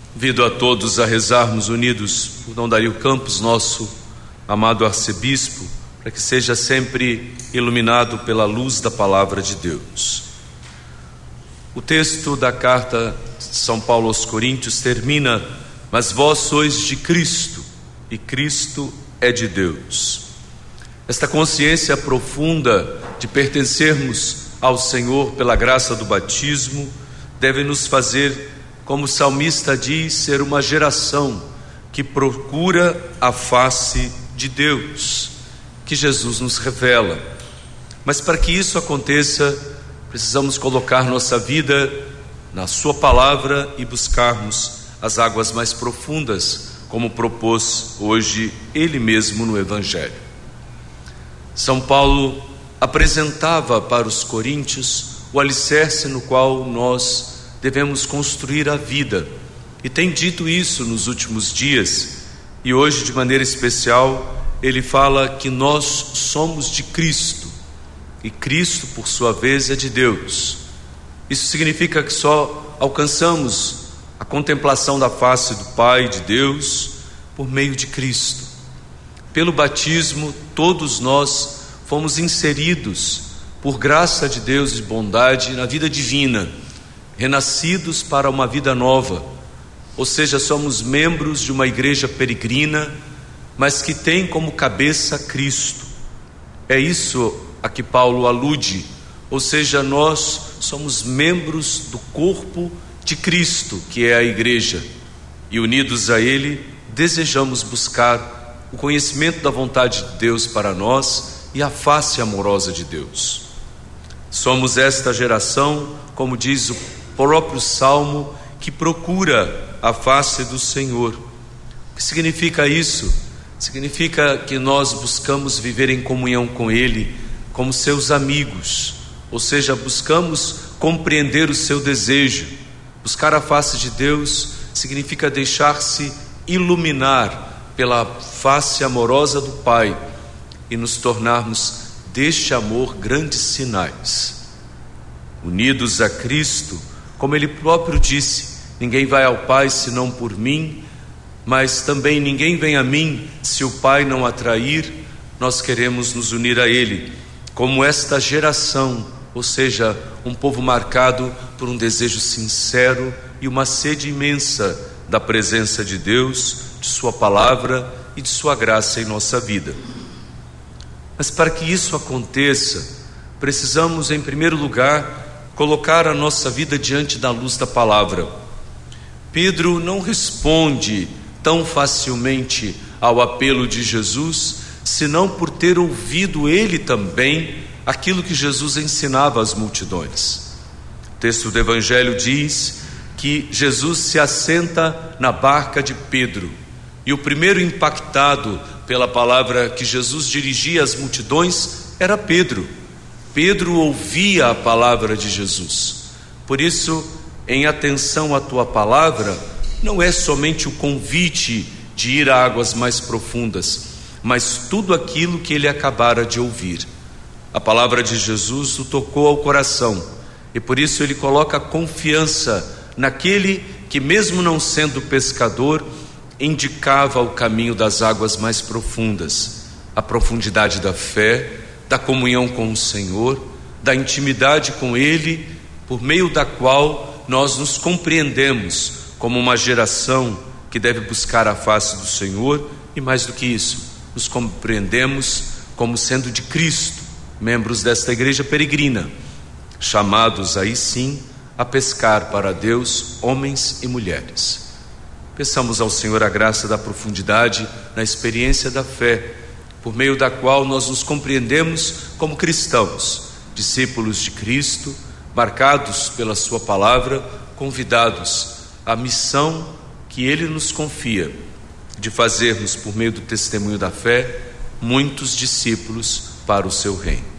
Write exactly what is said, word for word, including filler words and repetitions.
Convido a todos a rezarmos unidos por Dom Dario Campos, nosso amado arcebispo, para que seja sempre iluminado pela luz da palavra de Deus. O texto da carta de São Paulo aos Coríntios termina: mas vós sois de Cristo, e Cristo é de Deus. Esta consciência profunda de pertencermos ao Senhor pela graça do batismo deve nos fazer, como o salmista diz, ser uma geração que procura a face de Deus, que Jesus nos revela. Mas para que isso aconteça, precisamos colocar nossa vida na sua palavra e buscarmos as águas mais profundas, como propôs hoje ele mesmo no Evangelho. São Paulo apresentava para os coríntios o alicerce no qual nós devemos construir a vida, e tem dito isso nos últimos dias, e hoje de maneira especial ele fala que nós somos de Cristo, e Cristo por sua vez é de Deus. Isso significa que só alcançamos a contemplação da face do Pai, de Deus, por meio de Cristo. Pelo batismo todos nós fomos inseridos por graça de Deus e bondade na vida divina, renascidos para uma vida nova, ou seja, somos membros de uma igreja peregrina, mas que tem como cabeça Cristo. É isso a que Paulo alude, ou seja, nós somos membros do corpo de Cristo, que é a igreja, e unidos a Ele, desejamos buscar o conhecimento da vontade de Deus para nós e a face amorosa de Deus. Somos esta geração, como diz o próprio Salmo, que procura a face do Senhor. O que significa isso? Significa que nós buscamos viver em comunhão com Ele, como seus amigos, ou seja, buscamos compreender o seu desejo. Buscar a face de Deus significa deixar-se iluminar pela face amorosa do Pai e nos tornarmos deste amor grandes sinais. Unidos a Cristo, como Ele próprio disse: ninguém vai ao Pai senão por mim, mas também ninguém vem a mim se o Pai não atrair. Nós queremos nos unir a Ele, como esta geração, ou seja, um povo marcado por um desejo sincero e uma sede imensa da presença de Deus, de sua palavra e de sua graça em nossa vida. Mas para que isso aconteça, precisamos, em primeiro lugar, colocar a nossa vida diante da luz da palavra. Pedro não responde tão facilmente ao apelo de Jesus, senão por ter ouvido ele também aquilo que Jesus ensinava às multidões. O texto do Evangelho diz que Jesus se assenta na barca de Pedro, e o primeiro impactado pela palavra que Jesus dirigia às multidões era Pedro. Pedro ouvia a palavra de Jesus. Por isso, em atenção à tua palavra, não é somente o convite de ir a águas mais profundas, mas tudo aquilo que ele acabara de ouvir. A palavra de Jesus o tocou ao coração, e por isso ele coloca confiança naquele que, mesmo não sendo pescador, indicava o caminho das águas mais profundas, a profundidade da fé, da comunhão com o Senhor, da intimidade com Ele, por meio da qual nós nos compreendemos como uma geração que deve buscar a face do Senhor, e mais do que isso, nos compreendemos como sendo de Cristo, membros desta igreja peregrina, chamados aí sim a pescar para Deus homens e mulheres. Peçamos ao Senhor a graça da profundidade na experiência da fé, por meio da qual nós nos compreendemos como cristãos, discípulos de Cristo, marcados pela sua palavra, convidados à missão que Ele nos confia, de fazermos, por meio do testemunho da fé, muitos discípulos para o seu reino.